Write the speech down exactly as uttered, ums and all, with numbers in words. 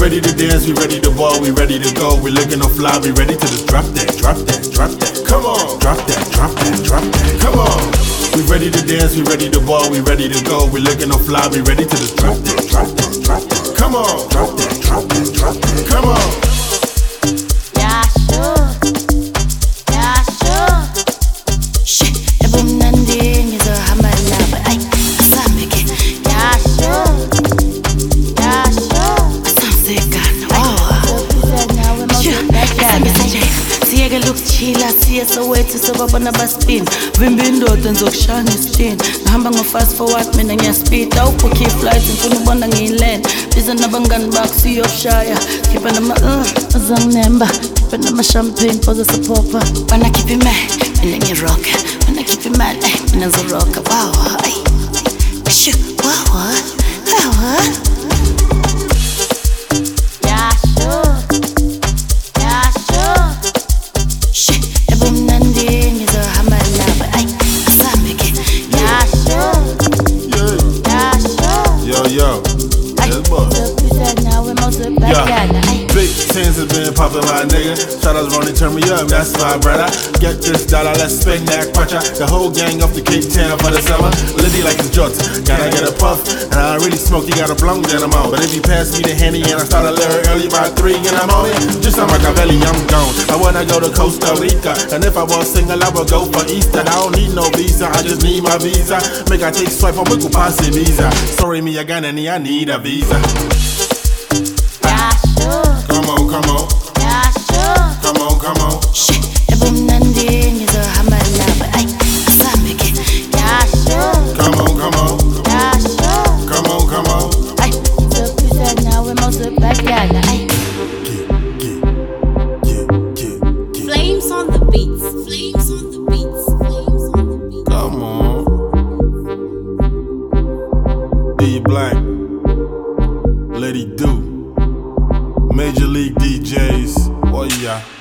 ready to dance, we ready to ball, we ready to go. We looking to fly, we ready to just drop that, drop that, drop that. Come on, drop that, drop that, drop that. Come on. We ready to dance, we ready to ball, we ready to go. We looking to fly, we ready to just drop that, drop that, drop that. Come on, drop that, drop that, drop that. Come on. Yeah, sure. Yeah, sure. Shit, every Monday is a hammer lava. Ay, asambeke. Yeah, sure. Yeah, sure. Asamseka. Oh. Sure. Asamseka. Siyeke lokuchila, siye Soweto sobabona baspin. Vimba indoda ngizokushaya ngestin. Ngihamba ngo-fast forward, mina ngiyaspeed. Awukhokhi i-flight, ngifuna ukubona ngiyi-land. Biza nabangani bakho siyokushaya. Khipha nama uh, azanginemba. Khipha nama-champagne, phoza sapopha. Wanna keep it mad, mina ngirocka. Wanna keep it mad, ay, mina ngizorocka. Wow, ay. Shoo, wow, wow. Yeah, sure. Yeah, sure. Shit, every Monday is a hammer lava. Ay, asambeke. Yeah, sure. Yeah. Yeah, sure. Yo, yo. Yes, boy. Yeah. Big tens has been poppin', my nigga. Shout out Ronnie, turn me up, that's my brother. Get this dollar, let's spend that quacha. The whole gang off to Cape Town for the summer. Liddy like it's jot, gotta get a puff. And I really smoke, you got a blunt, then I'm out. But if you pass me the Henny and I start a lyric early by three and I'm on it, just on Machiavelli, I'm gone. I wanna go to Costa Rica, and if I was single, I would go for Easter. I don't need no visa, I just need my visa. Make I take swipe on Wickle Passe visa. Sorry, me again, and I need a visa. Yeah, sure. Come on, come on. Yeah, sure. Come on, come on. Shit, every Monday is a hammer lava. Ay, asambeke. Yeah, sure. Come on, come on. Yeah, sure. Come on, come on. Ay, so we said now we're most of backyard. Ay. Flames on the beats. Flames on the beats. Flames on the beats. Come on. D Black. Lady Do. Major League D Js. Oh yeah.